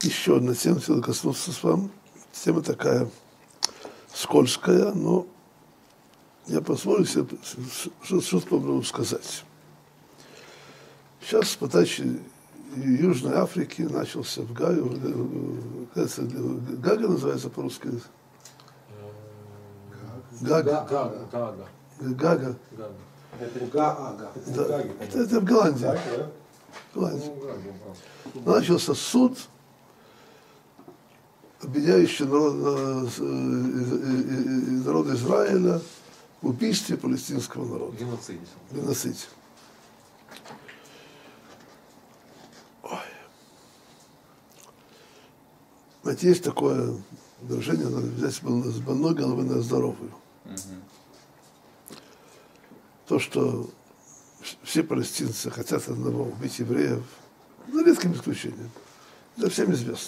еще одна тема, хотел коснуться с вами. Тема такая скользкая, но я позволю себе что-то попробую сказать. Сейчас с подачи Южной Африки начался в Гаге, Гага называется по-русски? Гага. Гага. Это в Голландии. Начался суд, обвиняющий народ Израиля в убийстве палестинского народа. Геноциде. Знаете, есть такое выражение, надо взять с больной головы на здоровую. То, что все палестинцы хотят одного убить евреев, за редким исключением, это всем известно.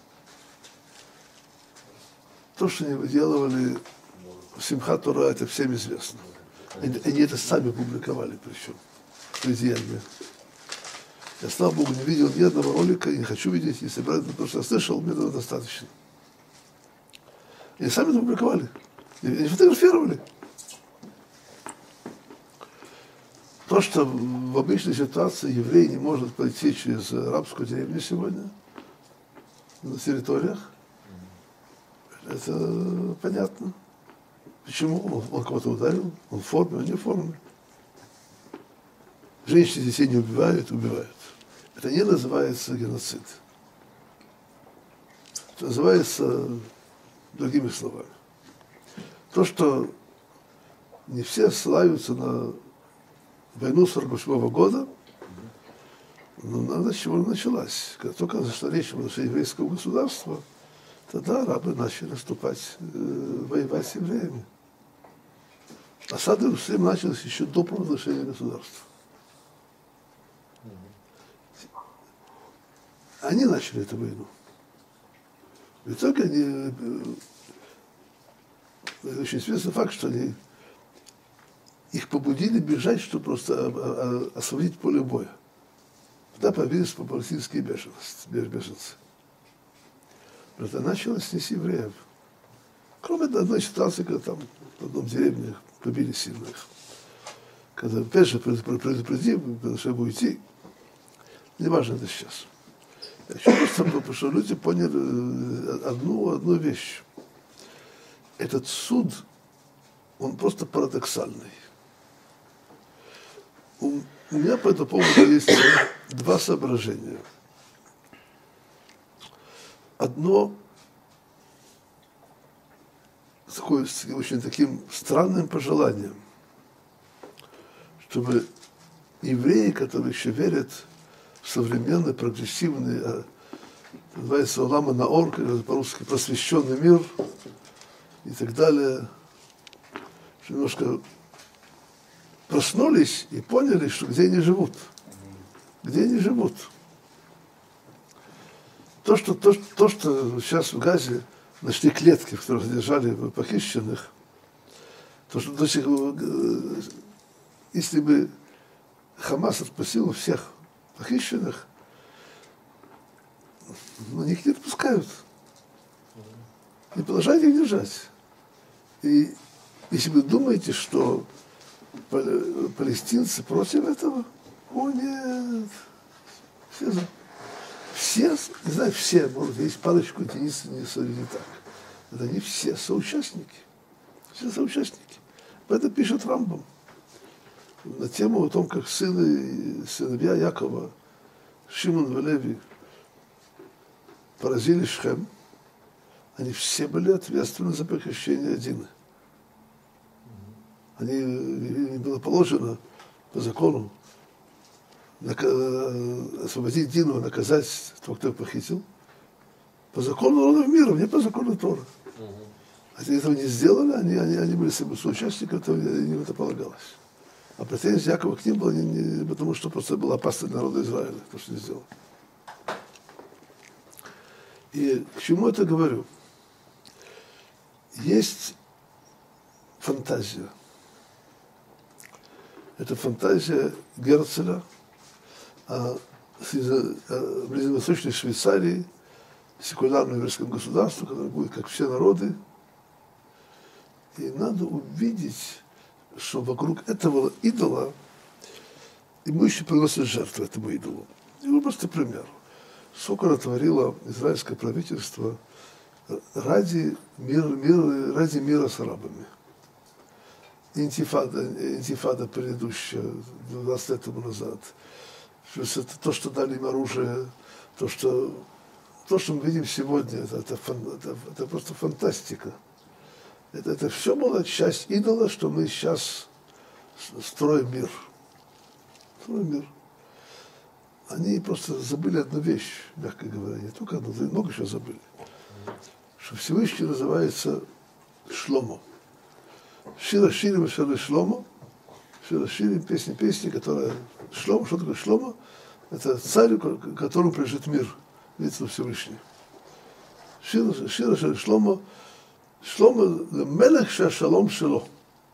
То, что они выделывали в Симхат Тора, это всем известно. Они это сами публиковали, причем, предельно. Я, слава Богу, не видел ни одного ролика, и не хочу видеть, не собираюсь, потому что я слышал, мне этого достаточно. Они сами это публиковали, они фотографировали. То, что в обычной ситуации еврей не может пройти через арабскую деревню сегодня, на территориях, это понятно. Почему? Он кого-то ударил, он в форме, он не в форме. Женщины детей не убивают, убивают. Это не называется геноцид. Это называется другими словами. То, что не все ссылаются на войну 1948 года, но надо с чего началась. Как только зашла речь о еврейского государства, тогда арабы начали наступать, воевать с евреями. Осада Иерусалима началась еще до провозглашения государства. Они начали эту войну. В итоге они... Это очень известный факт, что они их побудили бежать, чтобы просто освободить поле боя. Тогда появились палестинские беженцы. Это началось не с евреев. Кроме одной ситуации, когда там в одном деревне побили сильно их. Когда, опять же, предупредили, чтобы уйти. Неважно это сейчас. Я хочу просто, чтобы люди поняли одну вещь. Этот суд, он просто парадоксальный. У меня по этому поводу есть два соображения. Одно такое, очень таким странным пожеланием, чтобы евреи, которые еще верят в современный, прогрессивный, называется Олама Наор, по-русски просвещенный мир и так далее, что немножко проснулись и поняли, что где они живут. Где они живут. То, что сейчас в Газе нашли клетки, в которых держали похищенных, то, что до сих пор, если бы Хамас отпустил всех похищенных, но них не отпускают. И продолжают их держать. И если вы думаете, что палестинцы против этого, о нет, все, не знаю, все, может, есть парочку единиц, не так. Это не все соучастники. Все соучастники. Это пишет Рамбам. На тему о том, как сыновья Якова, Шимон и Леви, поразили Шхем, они все были ответственны за похищение Дины. Им было положено по закону освободить Дину, наказать того, кто их похитил, по закону народов мира, не по закону Торы. Они этого не сделали, они были соучастниками, им это полагалось. А претензия Якова к ним была не потому, что просто было опасно для народа Израиля, то, что не сделал. И к чему это говорю? Есть фантазия. Это фантазия Герцеля в ближневосточной Швейцарии секулярном еврейском государстве, которое будет как все народы. И надо увидеть, что вокруг этого идола ему еще приносят жертвы этому идолу. И вот просто пример. Сколько натворило израильское правительство ради мира с арабами. Интифада предыдущая, 20 лет тому назад. То, что дали им оружие, то, что мы видим сегодня, это просто фантастика. Это все была часть идола, что мы сейчас строим мир. Строим мир. Они просто забыли одну вещь, мягко говоря, не только одну, много еще забыли. Что Всевышний называется Шломо. Шира Ширим, Шира Шломо. Шира Ширим, песни, которая... Шломо, что такое Шломо? Это царь, которому принадлежит мир, видится Всевышний. Шира Шира Шломо. Шломо Мелех Шалом Шело.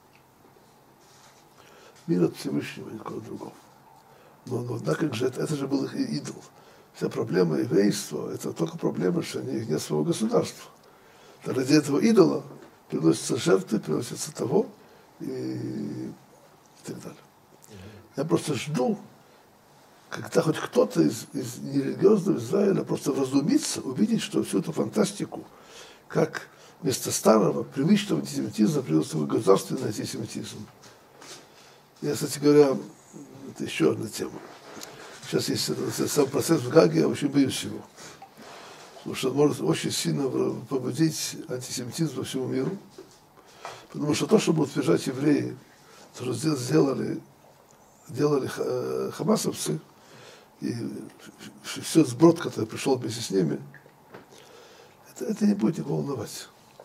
Мир от Всевышнего, никакого другого. Но да, как же это же был их идол. Вся проблема еврейства, это только проблема, что они нет своего государства. Ради этого идола приносятся жертвы, приносятся того и так далее. Я просто жду, когда хоть кто-то из нерелигиозного Израиля просто вразумится, увидеть, что всю эту фантастику, как вместо старого, привычного антисемитизма придется государственный антисемитизм. Я, кстати говоря, это еще одна тема. Сейчас есть сам процесс в Гаге, я очень боюсь его. Потому что он может очень сильно побудить антисемитизм по всему миру. Потому что то, что будут утверждать евреи, то, что делали хамасовцы, и все сброд, который пришел вместе с ними, это не будет никого волновать.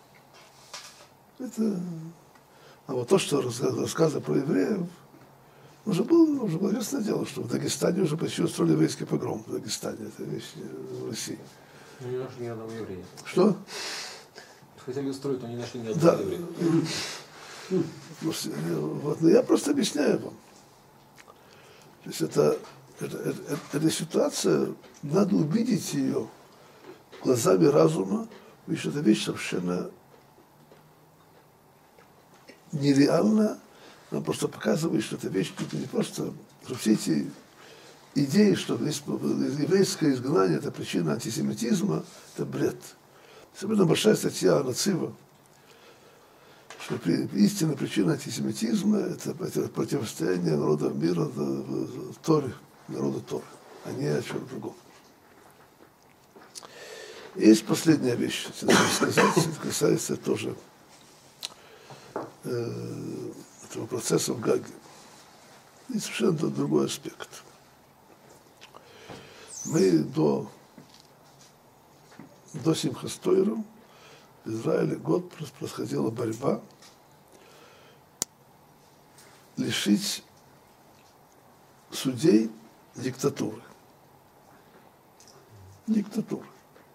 А вот то, что рассказывали про евреев, уже было ясное дело, что в Дагестане уже почти устроили еврейский погром. В Дагестане, это вещь в России. Но не нашли ни одного еврея. Что? Хотели устроить, но не нашли ни одного еврея. Вот, но я просто объясняю вам. То есть эта ситуация, надо увидеть ее глазами разума, ведь это вещь совершенно нереальная. Она просто показывает, что эта вещь не просто, что все эти идеи, что еврейское изгнание – это причина антисемитизма, это бред. Особенно большая статья Нацива, что истинная причина антисемитизма – это противостояние народов мира Торе, народу Торы, а не о чем другом. Есть последняя вещь, что надо сказать, это касается тоже этого процесса в Гаге. И совершенно другой аспект. Мы до Симхас Тойра в Израиле год происходила борьба лишить судей диктатуры. Диктатуры.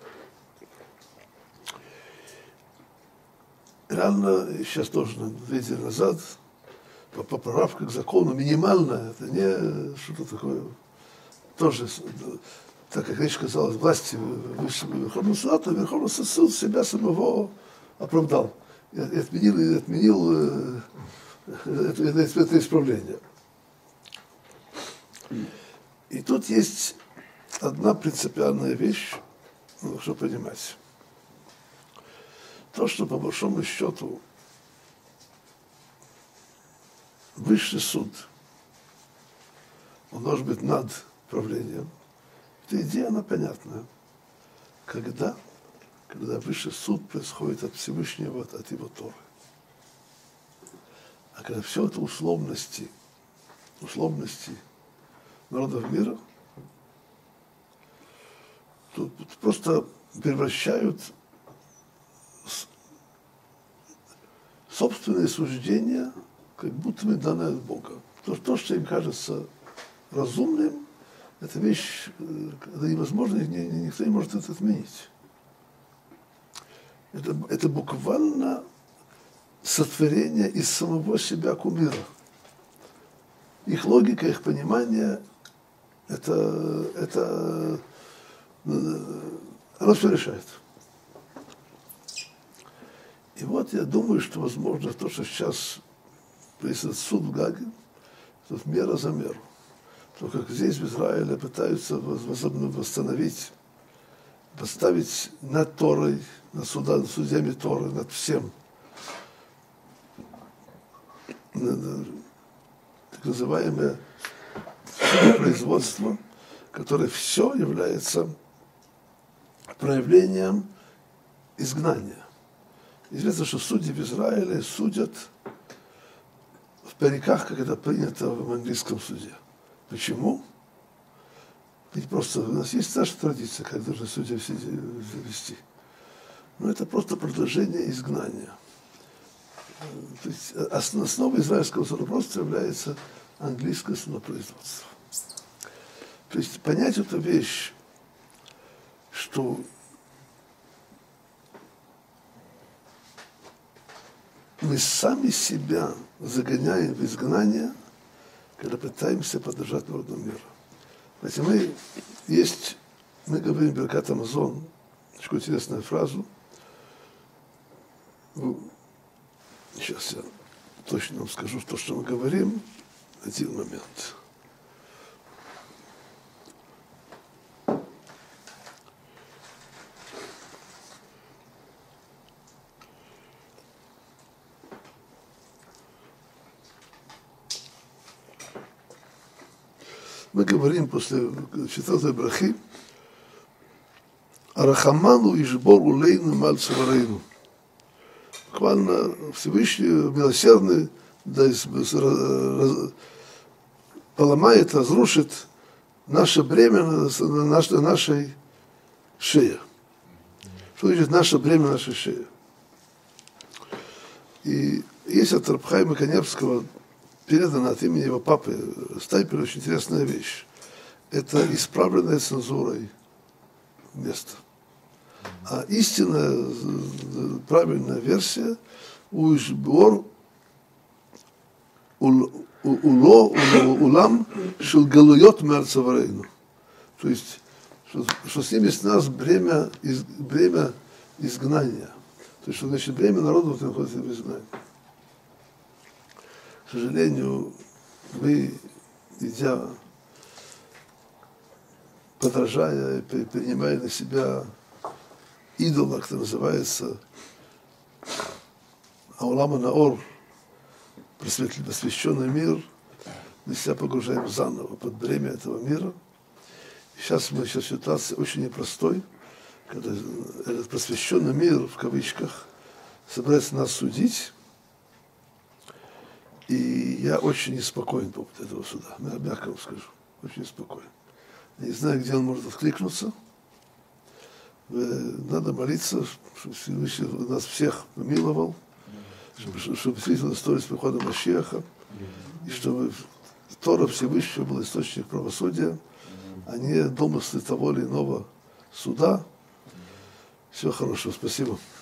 Реально, сейчас тоже 2 недели назад, поправка к закону минимальная, это не что-то такое, тоже, так как речь казалась власти Высшего Верховного Суда, то Верховный Суд себя самого оправдал и отменил это исправление. И тут есть одна принципиальная вещь, чтобы понимать. То, что по большому счету высший суд, он должен быть над правлением. Эта идея, она понятная. Когда высший суд происходит от Всевышнего, от его Торы. А когда все это условности народов мира, то просто превращают собственные суждения, как будто бы данное от Бога. То, что им кажется разумным, это вещь, когда невозможно, никто не может это отменить. Это буквально сотворение из самого себя кумира. Их логика, их понимание, Оно все решает. И вот я думаю, что, возможно, то, что сейчас происходит суд в Гаге, тут мера за меру. То, как здесь, в Израиле, пытаются восстановить, поставить над Торой, над судьями Торы, над всем, так называемое производство, которое все является проявлением изгнания. Известно, что судьи в Израиле судят в париках, как это принято в английском суде. Почему? Ведь просто у нас есть наша традиция, как должны судьи вести. Но это просто продолжение изгнания. То есть основой израильского судопроизводства является английское судопроизводство. То есть понять эту вещь, что мы сами себя загоняем в изгнание, когда пытаемся поддержать народу мира. Знаете, мы говорим Беркат Амазон, такую интересную фразу. Сейчас я точно вам скажу то, что мы говорим. Один момент. Мы говорим после четвертой брахи «Арахаману ишбору лейну маль цаварейну». Буквально Всевышний, милосердный, да, поломает, разрушит наше бремя на нашей шее. Что значит наше бремя на нашей шее? И есть от Раб Хаима Каневского передано от имени его папы Стайпера очень интересная вещь. Это исправленная цензурой место. А истинная, правильная версия «Ушбор улам шел галуйот мерцаварейну». То есть, что с ними с нас бремя изгнания. То есть, что значит бремя народу находится в изгнании. К сожалению, мы, идя, подражая, принимая на себя идола, который называется Аулама Наор, просвещенный мир, мы себя погружаем заново под бремя этого мира. И сейчас ситуация очень непростой, когда этот просвещенный мир, в кавычках, собирается нас судить. И я очень неспокоен по поводу этого суда, мягко вам скажу, очень неспокоен. Я не знаю, где он может откликнуться. Надо молиться, чтобы Всевышний нас всех помиловал, чтобы действительно история с приходом Машиаха, и чтобы Тора Всевышнего был источник правосудия, а не домыслы того или иного суда. Всего хорошего, спасибо.